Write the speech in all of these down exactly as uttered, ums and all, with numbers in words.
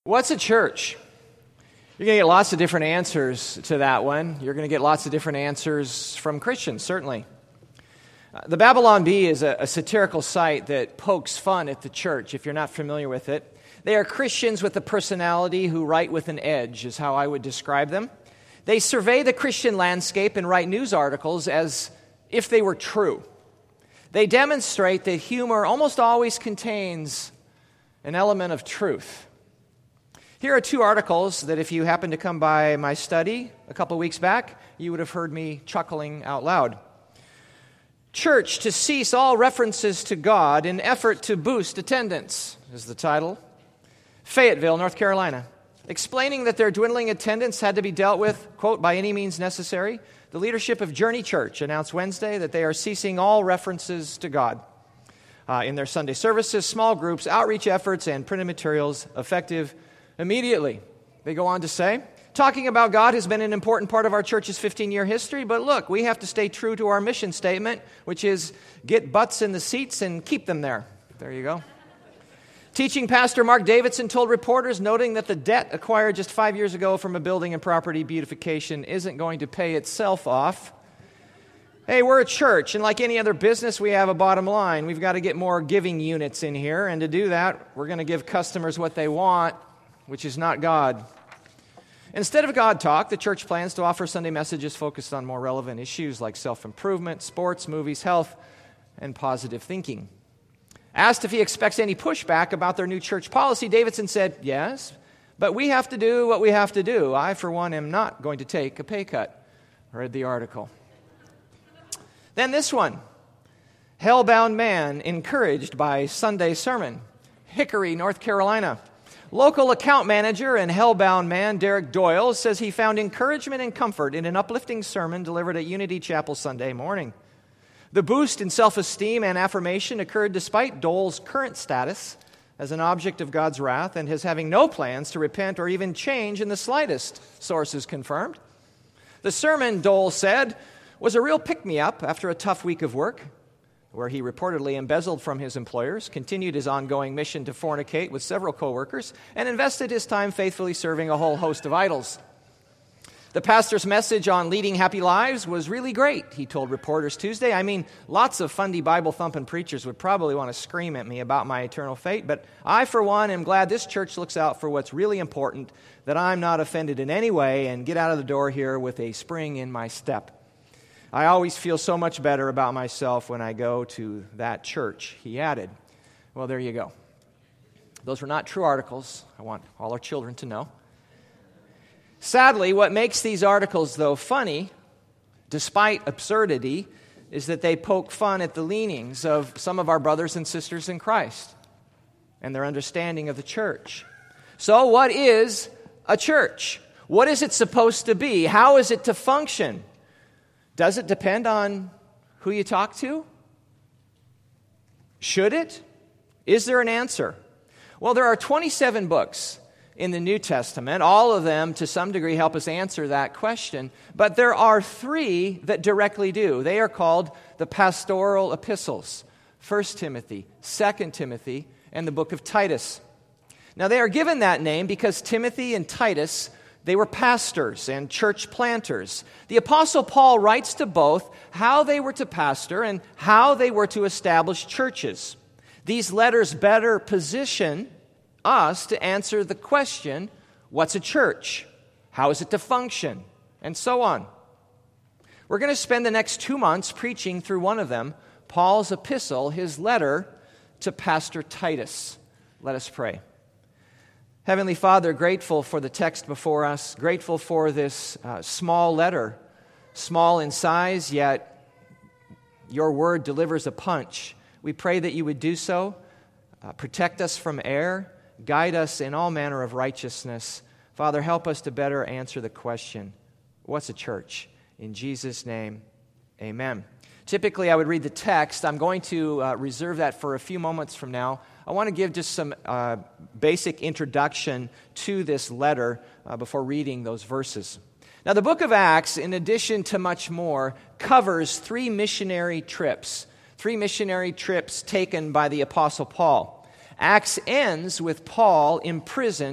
What's a church? You're going to get lots of different answers to that one. You're going to get lots of different answers from Christians, certainly. Uh, the Babylon Bee is a, a satirical site that pokes fun at the church, if you're not familiar with it. They are Christians with a personality who write with an edge, is how I would describe them. They survey the Christian landscape and write news articles as if they were true. They demonstrate that humor almost always contains an element of truth. Here are two articles that if you happened to come by my study a couple weeks back, you would have heard me chuckling out loud. Church to cease all references to God in effort to boost attendance is the title. Fayetteville, North Carolina. Explaining that their dwindling attendance had to be dealt with, quote, by any means necessary, the leadership of Journey Church announced Wednesday that they are ceasing all references to God uh, in their Sunday services, small groups, outreach efforts, and printed materials effective immediately. They go on to say, talking about God has been an important part of our church's fifteen-year history, but look, we have to stay true to our mission statement, which is get butts in the seats and keep them there. There you go. Teaching pastor Mark Davidson told reporters, noting that the debt acquired just five years ago from a building and property beautification isn't going to pay itself off. Hey, we're a church, and like any other business, we have a bottom line. We've got to get more giving units in here, and to do that, we're going to give customers what they want, which is not God. Instead of God talk, the church plans to offer Sunday messages focused on more relevant issues like self-improvement, sports, movies, health, and positive thinking. Asked if he expects any pushback about their new church policy, Davidson said, yes, but we have to do what we have to do. I, for one, am not going to take a pay cut. I read the article. Then this one, Hellbound Man encouraged by Sunday sermon, Hickory, North Carolina. Local account manager and hellbound man Derek Doyle says he found encouragement and comfort in an uplifting sermon delivered at Unity Chapel Sunday morning. The boost in self-esteem and affirmation occurred despite Doyle's current status as an object of God's wrath and his having no plans to repent or even change in the slightest, sources confirmed. The sermon, Doyle said, was a real pick-me-up after a tough week of work, where he reportedly embezzled from his employers, continued his ongoing mission to fornicate with several co-workers, and invested his time faithfully serving a whole host of idols. The pastor's message on leading happy lives was really great, he told reporters Tuesday. I mean, lots of fundy Bible-thumping preachers would probably want to scream at me about my eternal fate, but I, for one, am glad this church looks out for what's really important, that I'm not offended in any way, and get out of the door here with a spring in my step. I always feel so much better about myself when I go to that church, he added. Well, there you go. Those were not true articles. I want all our children to know. Sadly, what makes these articles, though, funny, despite absurdity, is that they poke fun at the leanings of some of our brothers and sisters in Christ and their understanding of the church. So, what is a church? What is it supposed to be? How is it to function? Does it depend on who you talk to? Should it? Is there an answer? Well, there are twenty-seven books in the New Testament. All of them, to some degree, help us answer that question. But there are three that directly do. They are called the pastoral epistles, First Timothy, Second Timothy, and the book of Titus. Now, they are given that name because Timothy and Titus, they were pastors and church planters. The Apostle Paul writes to both how they were to pastor and how they were to establish churches. These letters better position us to answer the question, what's a church? How is it to function? And so on. We're going to spend the next two months preaching through one of them, Paul's epistle, his letter to Pastor Titus. Let us pray. Heavenly Father, grateful for the text before us, grateful for this uh, small letter, small in size, yet your word delivers a punch. We pray that you would do so, uh, protect us from error, guide us in all manner of righteousness. Father, help us to better answer the question, what's a church? In Jesus' name, amen. Typically, I would read the text. I'm going to uh, reserve that for a few moments from now. I want to give just some uh, basic introduction to this letter uh, before reading those verses. Now, the book of Acts, in addition to much more, covers three missionary trips, three missionary trips taken by the Apostle Paul. Acts ends with Paul imprisoned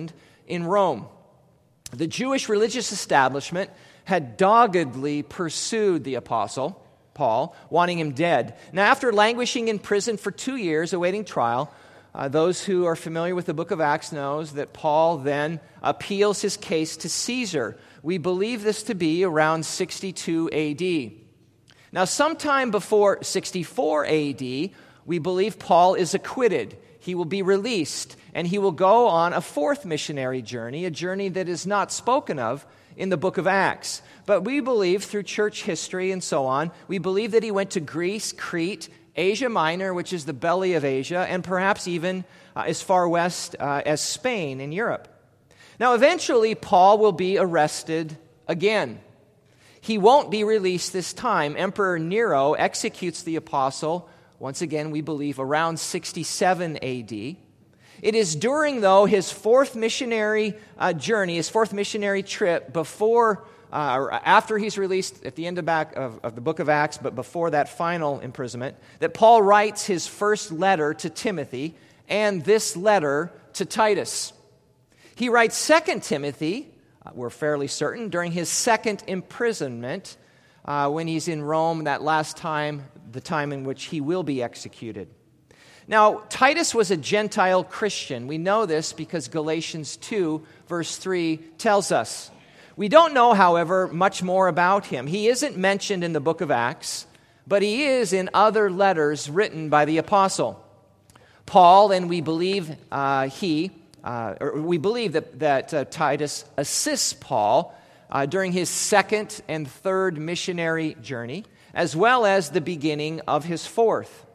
in Rome. The Jewish religious establishment had doggedly pursued the apostle, Paul, wanting him dead. Now, after languishing in prison for two years, awaiting trial, uh, those who are familiar with the book of Acts knows that Paul then appeals his case to Caesar. We believe this to be around sixty-two A D. Now, sometime before sixty-four A D, we believe Paul is acquitted. He will be released, and he will go on a fourth missionary journey, a journey that is not spoken of in the book of Acts. But we believe, through church history and so on, we believe that he went to Greece, Crete, Asia Minor, which is the belly of Asia, and perhaps even uh, as far west uh, as Spain in Europe. Now, eventually, Paul will be arrested again. He won't be released this time. Emperor Nero executes the apostle, once again, we believe, around sixty-seven A D. It is during, though, his fourth missionary uh, journey, his fourth missionary trip, before uh, or after he's released at the end of, back of, of the book of Acts, but before that final imprisonment, that Paul writes his first letter to Timothy and this letter to Titus. He writes Second Timothy, uh, we're fairly certain, during his second imprisonment uh, when he's in Rome, that last time, the time in which he will be executed. Now, Titus was a Gentile Christian. We know this because Galatians two, verse three, tells us. We don't know, however, much more about him. He isn't mentioned in the book of Acts, but he is in other letters written by the apostle. Paul, and we believe uh, he, uh, or we believe that, that uh, Titus assists Paul uh, during his second and third missionary journey, as well as the beginning of his fourth.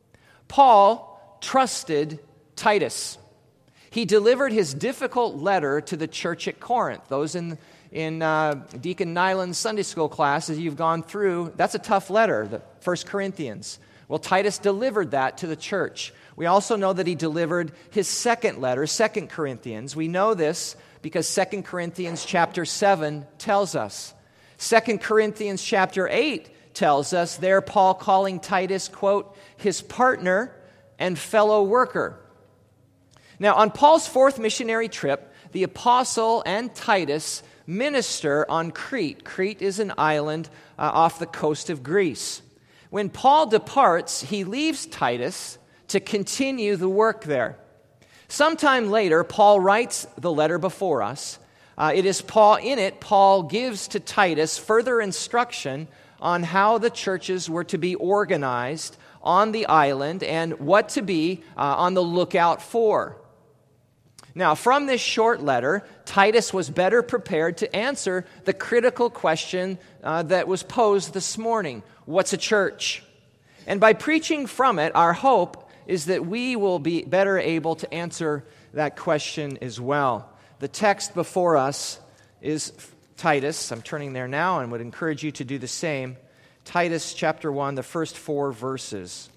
Paul trusted Titus. He delivered his difficult letter to the church at Corinth. Those in, in uh, Deacon Nyland's Sunday school class, as you've gone through, that's a tough letter, the First Corinthians. Well, Titus delivered that to the church. We also know that he delivered his second letter, Second Corinthians. We know this because Second Corinthians chapter seven tells us. Second Corinthians chapter eight tells us there Paul calling Titus, quote, his partner and fellow worker. Now, on Paul's fourth missionary trip, the apostle and Titus minister on Crete. Crete is an island uh, off the coast of Greece. When Paul departs, he leaves Titus to continue the work there. Sometime later, Paul writes the letter before us. Uh, it is Paul, in it, Paul gives to Titus further instruction on how the churches were to be organized on the island and what to be uh, on the lookout for. Now, from this short letter, Titus was better prepared to answer the critical question uh, that was posed this morning. What's a church? And by preaching from it, our hope is that we will be better able to answer that question as well. The text before us is Titus. I'm turning there now and would encourage you to do the same. Titus chapter one, the first four verses.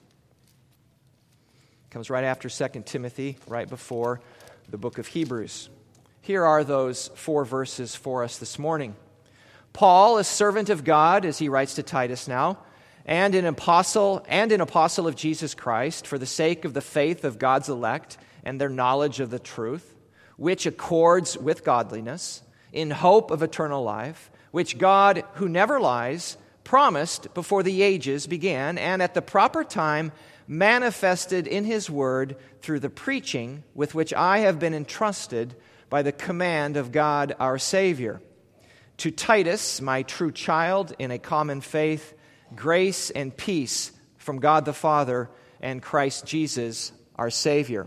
Comes right after Second Timothy, right before the book of Hebrews. Here are those four verses for us this morning. Paul, a servant of God, as he writes to Titus now, and an apostle and an apostle of Jesus Christ, for the sake of the faith of God's elect and their knowledge of the truth, which accords with godliness, in hope of eternal life, which God, who never lies, promised before the ages began, and at the proper time manifested in his word through the preaching with which I have been entrusted by the command of God our Savior. To Titus, my true child in a common faith, grace and peace from God the Father and Christ Jesus our Savior.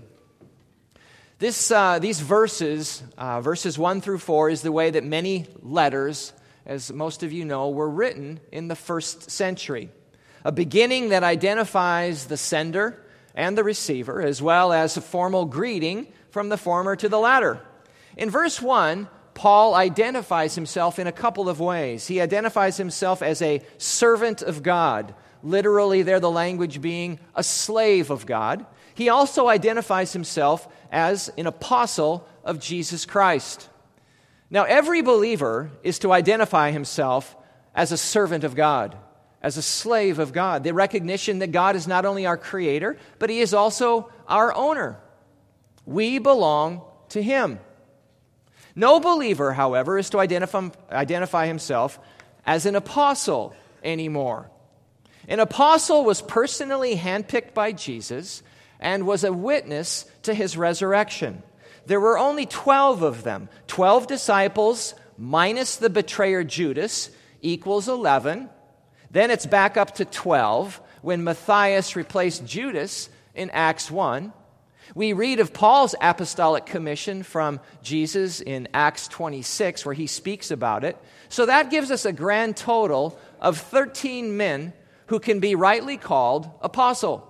This, uh, these verses, uh, verses one through four, is the way that many letters, as most of you know, were written in the first century. A beginning that identifies the sender and the receiver, as well as a formal greeting from the former to the latter. In verse one, Paul identifies himself in a couple of ways. He identifies himself as a servant of God, literally there the language being a slave of God. He also identifies himself as an apostle of Jesus Christ. Now, every believer is to identify himself as a servant of God, as a slave of God. The recognition that God is not only our creator, but he is also our owner. We belong to him. No believer, however, is to identify, identify himself as an apostle anymore. An apostle was personally handpicked by Jesus and was a witness to his resurrection. There were only twelve of them. Twelve disciples minus the betrayer Judas equals eleven. Then it's back up to twelve when Matthias replaced Judas in Acts one. We read of Paul's apostolic commission from Jesus in Acts twenty-six, where he speaks about it. So that gives us a grand total of thirteen men who can be rightly called apostle.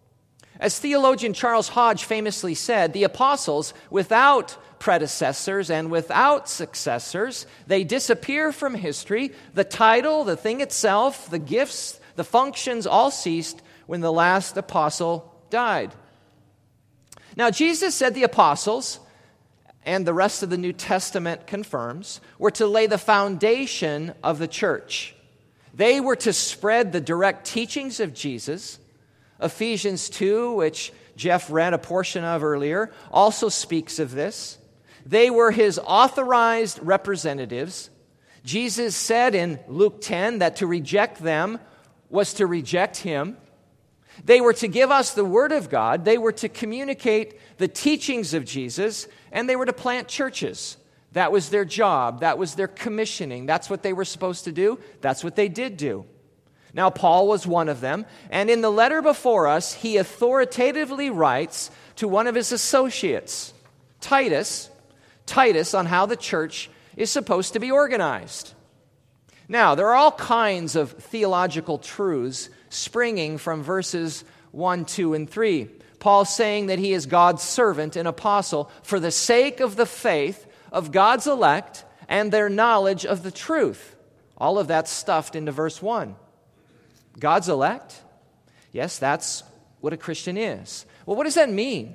As theologian Charles Hodge famously said, the apostles, without predecessors and without successors, they disappear from history. The title, the thing itself, the gifts, the functions all ceased when the last apostle died. Now, Jesus said the apostles, and the rest of the New Testament confirms, were to lay the foundation of the church. They were to spread the direct teachings of Jesus. Ephesians two, which Jeff read a portion of earlier, also speaks of this. They were his authorized representatives. Jesus said in Luke ten that to reject them was to reject him. They were to give us the Word of God. They were to communicate the teachings of Jesus, and they were to plant churches. That was their job. That was their commissioning. That's what they were supposed to do. That's what they did do. Now, Paul was one of them, and in the letter before us, he authoritatively writes to one of his associates, Titus, Titus, on how the church is supposed to be organized. Now, there are all kinds of theological truths springing from verses one, two, and three. Paul's saying that he is God's servant and apostle for the sake of the faith of God's elect and their knowledge of the truth. All of that stuffed into verse one. God's elect? Yes, that's what a Christian is. Well, what does that mean?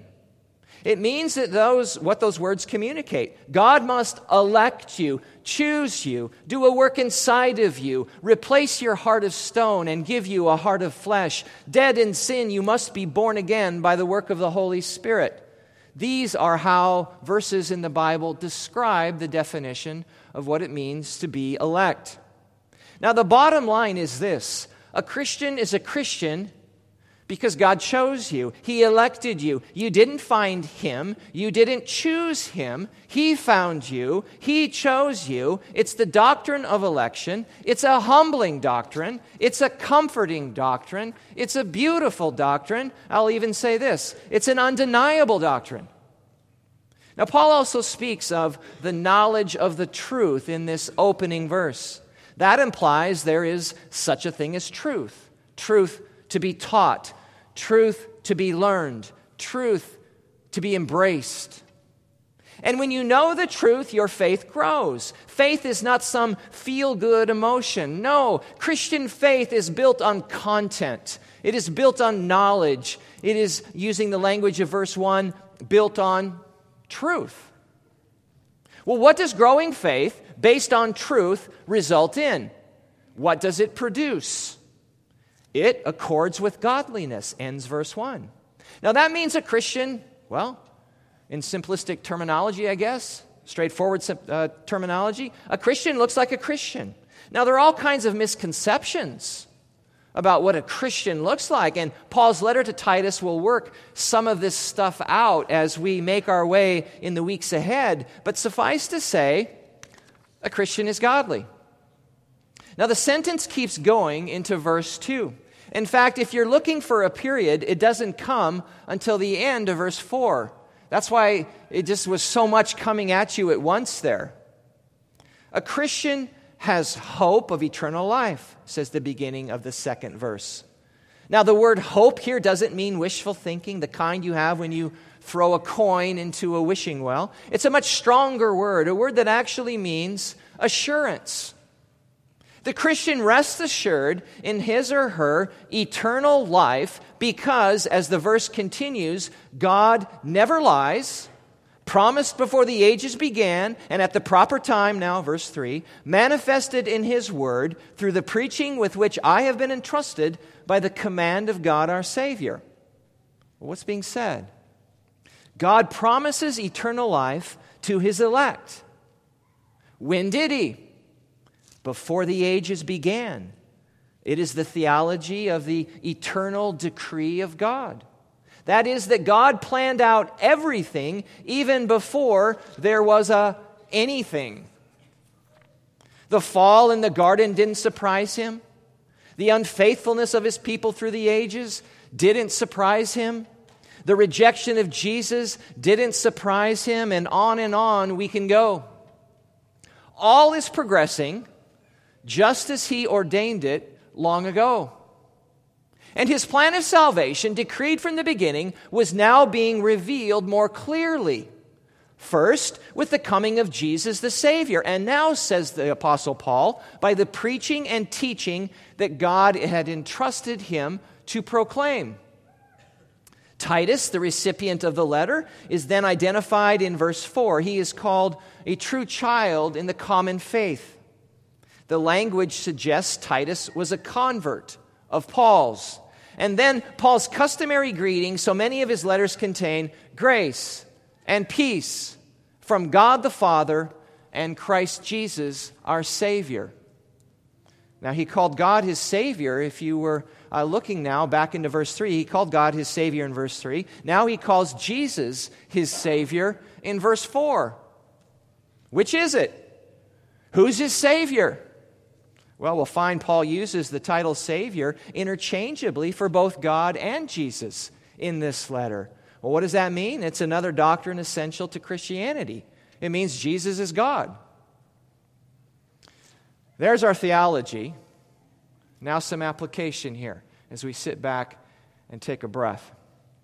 It means that those what those words communicate. God must elect you, choose you, do a work inside of you, replace your heart of stone and give you a heart of flesh. Dead in sin, you must be born again by the work of the Holy Spirit. These are how verses in the Bible describe the definition of what it means to be elect. Now, the bottom line is this. A Christian is a Christian because God chose you. He elected you. You didn't find him. You didn't choose him. He found you. He chose you. It's the doctrine of election. It's a humbling doctrine. It's a comforting doctrine. It's a beautiful doctrine. I'll even say this. It's an undeniable doctrine. Now, Paul also speaks of the knowledge of the truth in this opening verse. That implies there is such a thing as truth. Truth to be taught. Truth to be learned. Truth to be embraced. And when you know the truth, your faith grows. Faith is not some feel-good emotion. No, Christian faith is built on content. It is built on knowledge. It is, using the language of verse one, built on truth. Well, what does growing faith based on truth result in? What does it produce? It accords with godliness, ends verse one. Now that means a Christian, well, in simplistic terminology, I guess, straightforward uh, terminology, a Christian looks like a Christian. Now there are all kinds of misconceptions about what a Christian looks like, and Paul's letter to Titus will work some of this stuff out as we make our way in the weeks ahead, but suffice to say, a Christian is godly. Now the sentence keeps going into verse two. In fact, if you're looking for a period, it doesn't come until the end of verse four. That's why it just was so much coming at you at once there. A Christian has hope of eternal life, says the beginning of the second verse. Now, the word hope here doesn't mean wishful thinking, the kind you have when you throw a coin into a wishing well. It's a much stronger word, a word that actually means assurance. The Christian rests assured in his or her eternal life because, as the verse continues, God never lies, promised before the ages began, and at the proper time, now verse three, manifested in his word through the preaching with which I have been entrusted by the command of God our Savior. Well, what's being said? God promises eternal life to his elect. When did he? Before the ages began. It is the theology of the eternal decree of God. That is, that God planned out everything even before there was a anything. The fall in the garden didn't surprise him. The unfaithfulness of his people through the ages didn't surprise him. The rejection of Jesus didn't surprise him, and on and on we can go. All is progressing just as he ordained it long ago. And his plan of salvation, decreed from the beginning, was now being revealed more clearly. First, with the coming of Jesus the Savior. And now, says the Apostle Paul, by the preaching and teaching that God had entrusted him to proclaim. Titus, the recipient of the letter, is then identified in verse four. He is called a true child in the common faith. The language suggests Titus was a convert of Paul's. And then Paul's customary greeting, so many of his letters contain grace and peace from God the Father and Christ Jesus, our Savior. Now, he called God his Savior. If you were uh, looking now back into verse three, he called God his Savior in verse three. Now he calls Jesus his Savior in verse four. Which is it? Who's his Savior? Well, we'll find Paul uses the title Savior interchangeably for both God and Jesus in this letter. Well, what does that mean? It's another doctrine essential to Christianity. It means Jesus is God. There's our theology. Now some application here as we sit back and take a breath.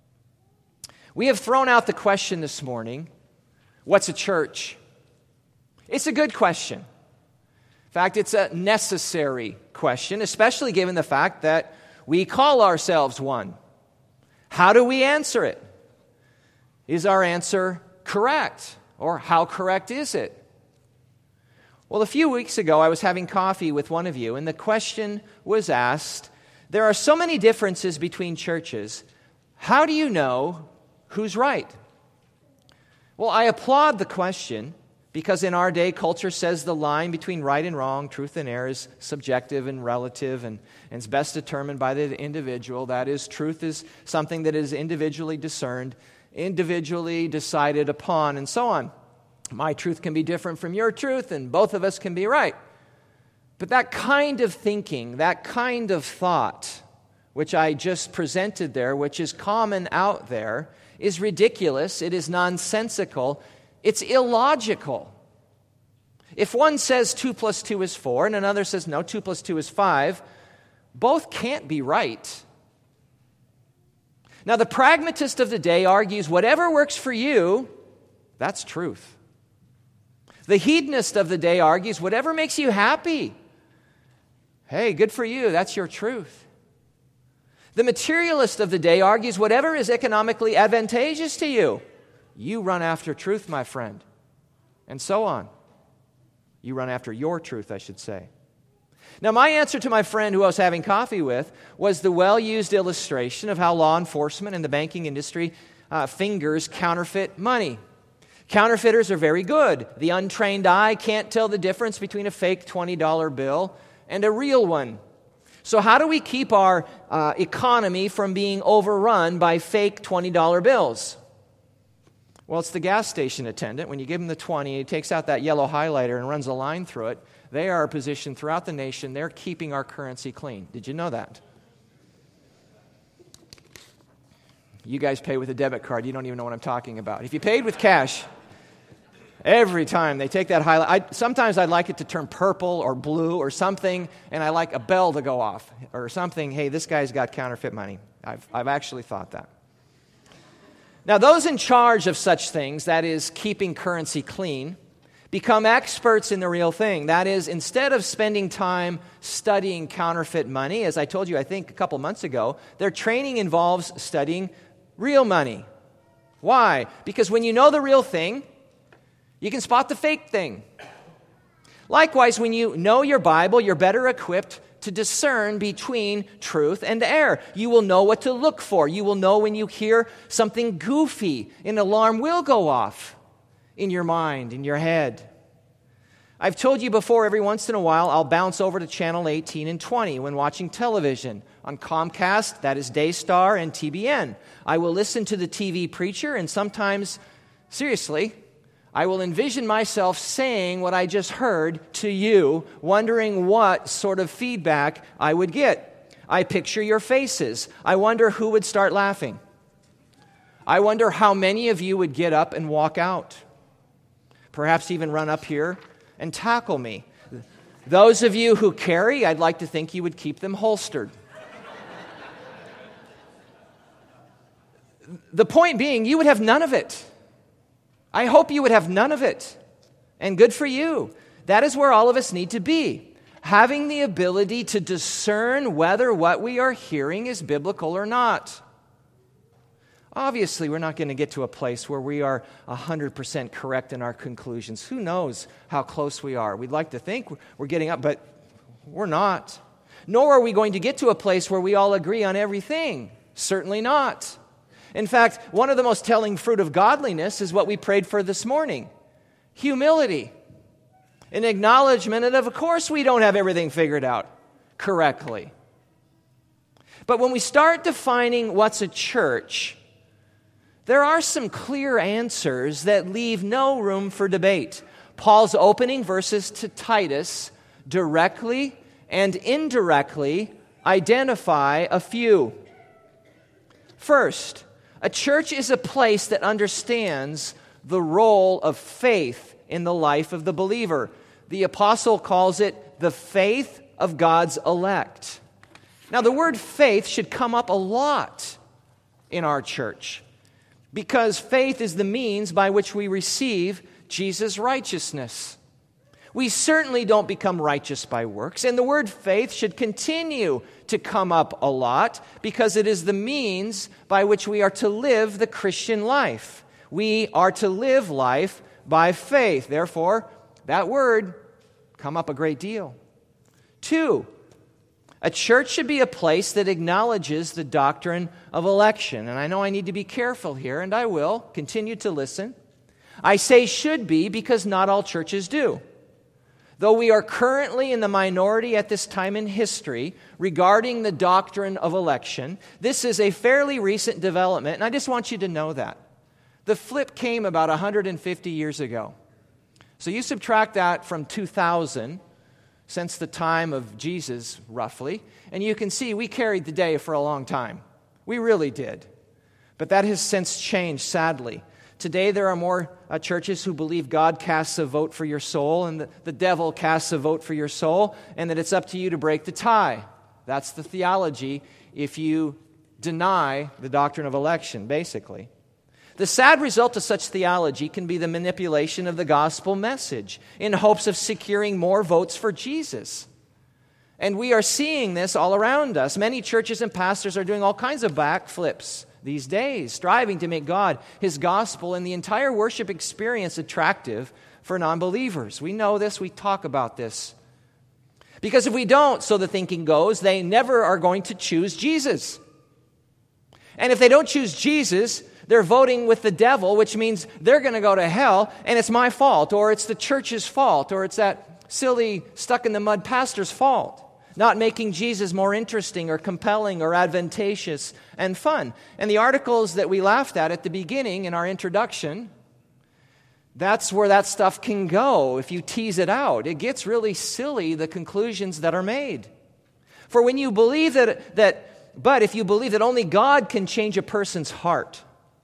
We have thrown out the question this morning, what's a church? It's a good question. In fact, it's a necessary question, especially given the fact that we call ourselves one. How do we answer it? Is our answer correct? Or how correct is it? Well, a few weeks ago, I was having coffee with one of you, and the question was asked, there are so many differences between churches. How do you know who's right? Well, I applaud the question, because in our day, culture says the line between right and wrong, truth and error is subjective and relative, and, and it's best determined by the individual. That is, truth is something that is individually discerned, individually decided upon, and so on. My truth can be different from your truth, and both of us can be right. But that kind of thinking, that kind of thought, which I just presented there, which is common out there, is ridiculous, it is nonsensical, it's illogical. If one says two plus two is four, and another says no, two plus two is five, both can't be right. Now, the pragmatist of the day argues whatever works for you, that's truth. The hedonist of the day argues whatever makes you happy. Hey, good for you, that's your truth. The materialist of the day argues whatever is economically advantageous to you. You run after truth, my friend. And so on. You run after your truth, I should say. Now, my answer to my friend who I was having coffee with was the well-used illustration of how law enforcement and the banking industry uh, fingers counterfeit money. Counterfeiters are very good. The untrained eye can't tell the difference between a fake twenty dollar bill and a real one. So how do we keep our uh, economy from being overrun by fake twenty dollar bills? Well, it's the gas station attendant. When you give him the twenty, he takes out that yellow highlighter and runs a line through it. They are positioned throughout the nation. They're keeping our currency clean. Did you know that? You guys pay with a debit card. You don't even know what I'm talking about. If you paid with cash, every time they take that highlight, I, sometimes I'd like it to turn purple or blue or something, and I like a bell to go off or something. Hey, this guy's got counterfeit money. I've, I've actually thought that. Now, those in charge of such things, that is, keeping currency clean, become experts in the real thing. That is, instead of spending time studying counterfeit money, as I told you, I think, a couple months ago, their training involves studying real money. Why? Because when you know the real thing, you can spot the fake thing. Likewise, when you know your Bible, you're better equipped to discern between truth and error. You will know what to look for. You will know when you hear something goofy, an alarm will go off in your mind, in your head. I've told you before, every once in a while, I'll bounce over to channel eighteen and twenty when watching television. On Comcast, that is Daystar and T B N. I will listen to the T V preacher, and sometimes, seriously, I will envision myself saying what I just heard to you, wondering what sort of feedback I would get. I picture your faces. I wonder who would start laughing. I wonder how many of you would get up and walk out. Perhaps even run up here and tackle me. Those of you who carry, I'd like to think you would keep them holstered. The point being, you would have none of it. I hope you would have none of it. And good for you. That is where all of us need to be. Having the ability to discern whether what we are hearing is biblical or not. Obviously, we're not going to get to a place where we are one hundred percent correct in our conclusions. Who knows how close we are? We'd like to think we're getting up, but we're not. Nor are we going to get to a place where we all agree on everything. Certainly not. In fact, one of the most telling fruit of godliness is what we prayed for this morning. Humility. An acknowledgement that, of course, we don't have everything figured out correctly. But when we start defining what's a church, there are some clear answers that leave no room for debate. Paul's opening verses to Titus directly and indirectly identify a few. First, a church is a place that understands the role of faith in the life of the believer. The apostle calls it the faith of God's elect. Now, the word faith should come up a lot in our church because faith is the means by which we receive Jesus' righteousness. We certainly don't become righteous by works, and the word faith should continue to come up a lot because it is the means by which we are to live the Christian life. We are to live life by faith. Therefore, that word come up a great deal. Two, a church should be a place that acknowledges the doctrine of election. And I know I need to be careful here, and I will continue to listen. I say should be because not all churches do. Though we are currently in the minority at this time in history regarding the doctrine of election, this is a fairly recent development, and I just want you to know that. The flip came about one hundred fifty years ago. So you subtract that from two thousand, since the time of Jesus, roughly, and you can see we carried the day for a long time. We really did. But that has since changed, sadly. Today there are more uh, churches who believe God casts a vote for your soul and the, the devil casts a vote for your soul and that it's up to you to break the tie. That's the theology if you deny the doctrine of election, basically. The sad result of such theology can be the manipulation of the gospel message in hopes of securing more votes for Jesus. And we are seeing this all around us. Many churches and pastors are doing all kinds of backflips these days, striving to make God, His gospel, and the entire worship experience attractive for non-believers. We know this, we talk about this. Because if we don't, so the thinking goes, they never are going to choose Jesus. And if they don't choose Jesus, they're voting with the devil, which means they're going to go to hell, and it's my fault, or it's the church's fault, or it's that silly stuck-in-the-mud pastor's fault. Not making Jesus more interesting or compelling or advantageous and fun. And the articles that we laughed at at the beginning in our introduction, that's where that stuff can go if you tease it out. It gets really silly, the conclusions that are made. For when you believe that, that but if you believe that only God can change a person's heart,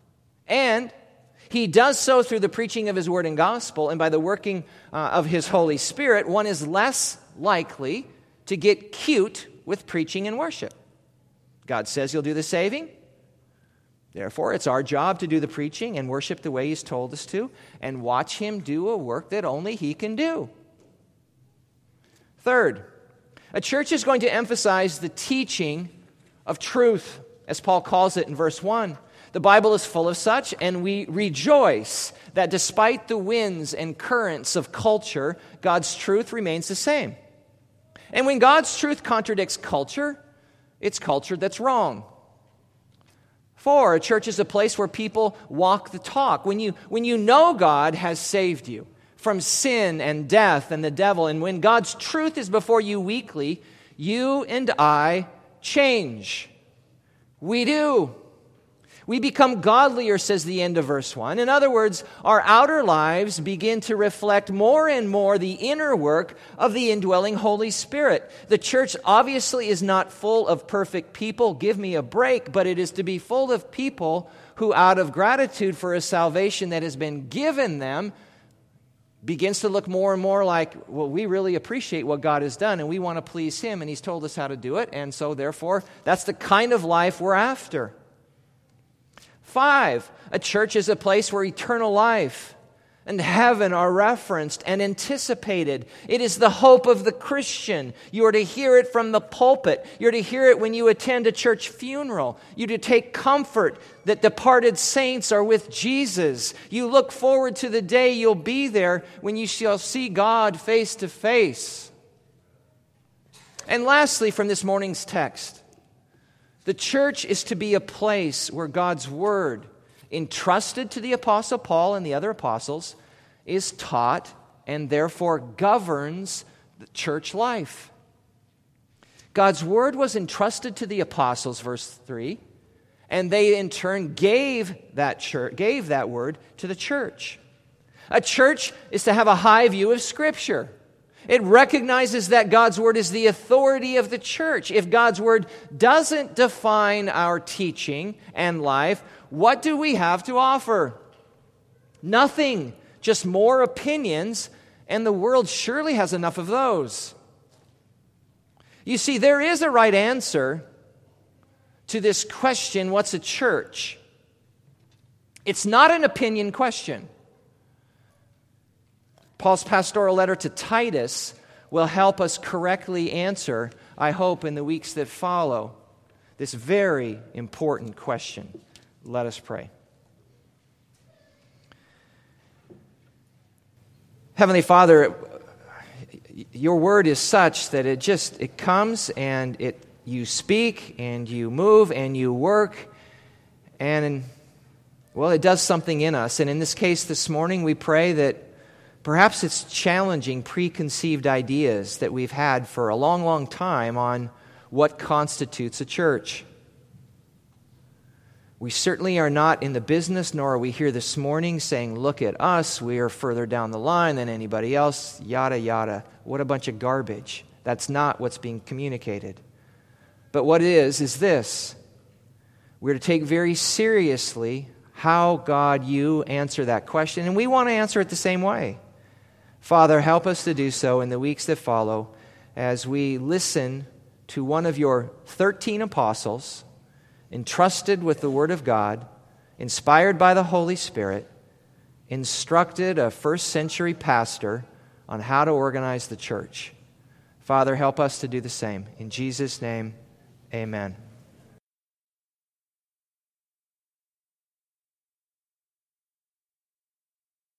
and He does so through the preaching of His word and gospel and by the working uh, of His Holy Spirit, one is less likely to get cute with preaching and worship. God says He'll do the saving. Therefore, it's our job to do the preaching and worship the way He's told us to and watch Him do a work that only He can do. Third, a church is going to emphasize the teaching of truth, as Paul calls it in verse one. The Bible is full of such, and we rejoice that despite the winds and currents of culture, God's truth remains the same. And when God's truth contradicts culture, it's culture that's wrong. Four, a church is a place where people walk the talk. When you, when you know God has saved you, from sin and death and the devil. And when God's truth is before you weekly, you and I change. We do. We become godlier, says the end of verse one. In other words, our outer lives begin to reflect more and more the inner work of the indwelling Holy Spirit. The church obviously is not full of perfect people. Give me a break. But it is to be full of people who, out of gratitude for a salvation that has been given them, begins to look more and more like, well, we really appreciate what God has done, and we want to please Him, and He's told us how to do it, and so therefore, that's the kind of life we're after. Five, a church is a place where eternal life and heaven are referenced and anticipated. It is the hope of the Christian. You are to hear it from the pulpit. You're to hear it when you attend a church funeral. You're to take comfort that departed saints are with Jesus. You look forward to the day you'll be there when you shall see God face to face. And lastly, from this morning's text, the church is to be a place where God's word, entrusted to the Apostle Paul and the other apostles, is taught and therefore governs the church life. God's word was entrusted to the apostles, verse three, and they in turn gave that church, gave that word to the church. A church is to have a high view of Scripture. It recognizes that God's word is the authority of the church. If God's word doesn't define our teaching and life, what do we have to offer? Nothing, just more opinions, and the world surely has enough of those. You see, there is a right answer to this question, what's a church? It's not an opinion question. Paul's pastoral letter to Titus will help us correctly answer, I hope, in the weeks that follow, this very important question. Let us pray. Heavenly Father, your word is such that it just, it comes and it you speak and you move and you work and, well, it does something in us. And in this case this morning, we pray that perhaps it's challenging preconceived ideas that we've had for a long, long time on what constitutes a church. We certainly are not in the business, nor are we here this morning saying, look at us, we are further down the line than anybody else, yada, yada. What a bunch of garbage. That's not what's being communicated. But what it is, is this. We're to take very seriously how, God, you answer that question, and we want to answer it the same way. Father, help us to do so in the weeks that follow as we listen to one of your thirteen apostles, entrusted with the Word of God, inspired by the Holy Spirit, instructed a first century pastor on how to organize the church. Father, help us to do the same. In Jesus' name, amen.